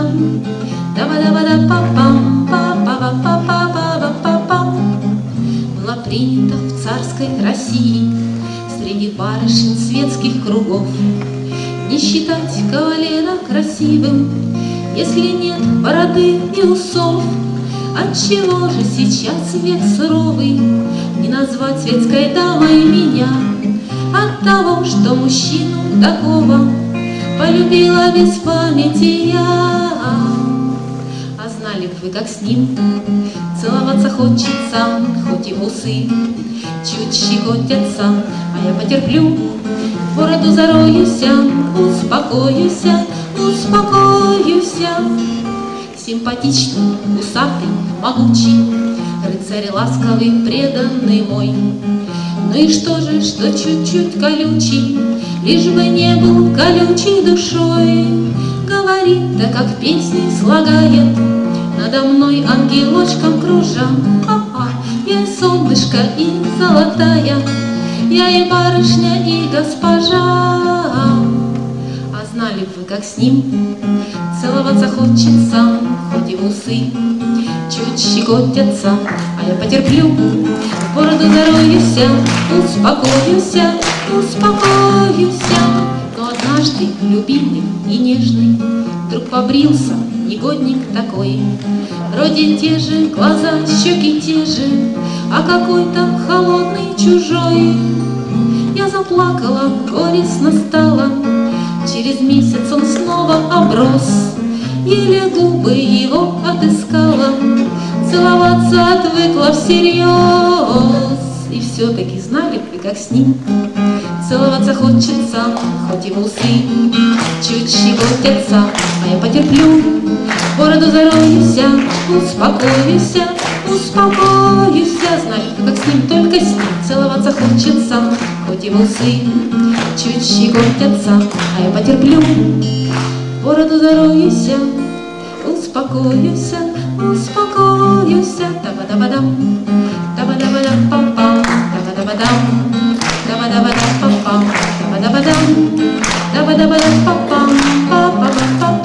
Даба-даба-да-па-пам, па-па-па-па-па-па-па-пам. Было принято в царской России среди барышень светских кругов не считать кавалера красивым, если нет бороды и усов. Отчего же сейчас век суровый не назвать светской дамой меня? От того, что мужчину такого полюбила без памяти я. А знали б вы, как с ним целоваться хочется, хоть и усы чуть щекотятся, а я потерплю, в бороду зароюся, успокоюся, успокоюся. Симпатичный, усатый, могучий, рыцарь ласковый, преданный мой. Ну и что же, что чуть-чуть колючий, лишь бы не был колючей душой. Говорит, да как песни слагает, надо мной ангелочком кружа. Ха-ха, я и солнышко, и золотая, я и барышня, и госпожа. А знали бы, как с ним целоваться хочется, хоть и усы чуть щекотятся, а я потерплю, в бороду зароюся, успокоюся, успокоюся. Но однажды любимый и нежный вдруг побрился негодник такой. Вроде те же глаза, щеки те же, а какой-то холодный чужой. Я заплакала, горестно стало, через месяц он снова оброс. Еле губы его отыскала, целоваться отвыкла всерьез. И все-таки знали бы, как с ним целоваться хочется, хоть и в усы чуть щекотятся, а я потерплю, в бороду зароюся, успокоюся, успокоюся. Знали бы, как с ним, только с ним целоваться хочется, хоть и в усы чуть щекотятся, а я потерплю, в бороду зароюся, успокоюся, успокоюся. Таба-даба-дам, таба-даба-дам-пам-пам, таба-даба-дам, таба-даба-дам-пам-пам, таба-даба-дам, таба-даба-дам-пам-пам, па-па-па-па.